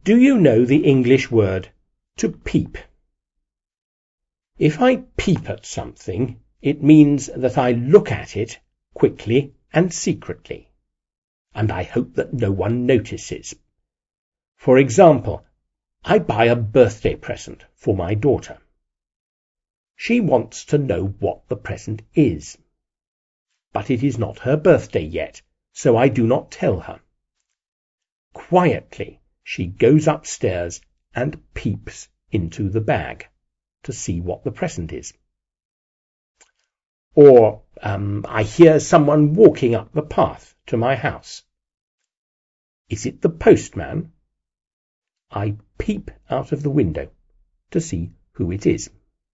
Do you know the English word to peep? If I peep at something, it means that I look at it quickly and secretly, and I hope that no one notices. For example, I buy a birthday present for my daughter. She wants to know what the present is. But it is not her birthday yet, so I do not tell her. Quietly, she goes upstairs and peeps into the bag to see what the present is. Or I hear someone walking up the path to my house. Is it the postman? I peep out of the window to see who it is.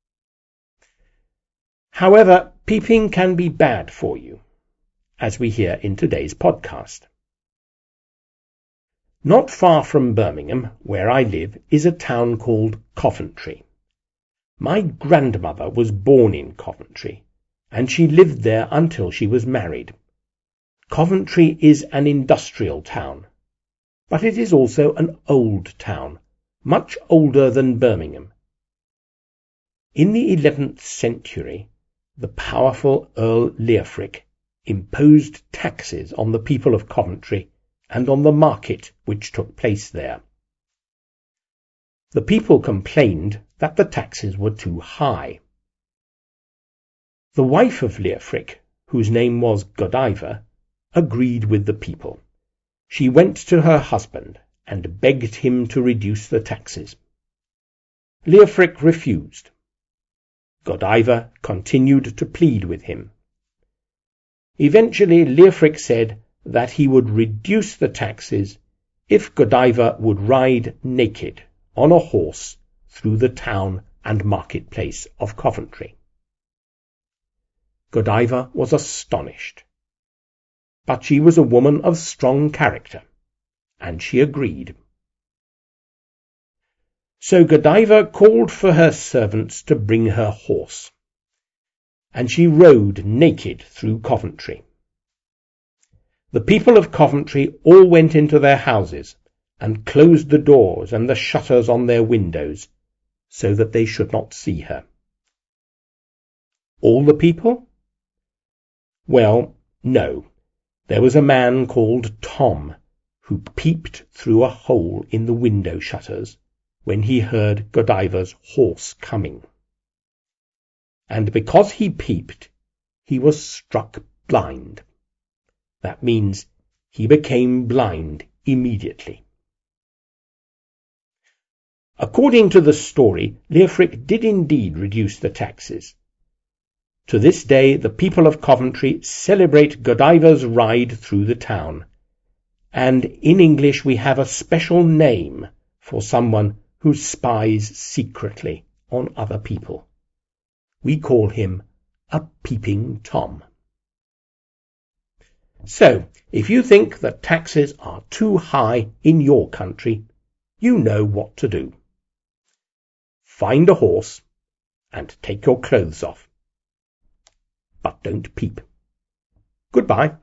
However, peeping can be bad for you, as we hear in today's podcast. Not far from Birmingham, where I live, is a town called Coventry. My grandmother was born in Coventry, and she lived there until she was married. Coventry is an industrial town, but it is also an old town, much older than Birmingham. In the 11th century, the powerful Earl Leofric imposed taxes on the people of Coventry and on the market which took place there. The people complained that the taxes were too high. The wife of Leofric, whose name was Godiva, agreed with the people. She went to her husband and begged him to reduce the taxes. Leofric refused. Godiva continued to plead with him. Eventually Leofric said that he would reduce the taxes if Godiva would ride naked on a horse through the town and marketplace of Coventry. Godiva was astonished, but she was a woman of strong character, and she agreed. So Godiva called for her servants to bring her horse, and she rode naked through Coventry. The people of Coventry all went into their houses and closed the doors and the shutters on their windows, so that they should not see her. All the people? Well, no. There was a man called Tom, who peeped through a hole in the window shutters when he heard Godiva's horse coming. And because he peeped, he was struck blind. That means he became blind immediately. According to the story, Leofric did indeed reduce the taxes. To this day, the people of Coventry celebrate Godiva's ride through the town, and in English we have a special name for someone who spies secretly on other people. We call him a peeping Tom. So, if you think that taxes are too high in your country, you know what to do. Find a horse and take your clothes off. But don't peep. Goodbye.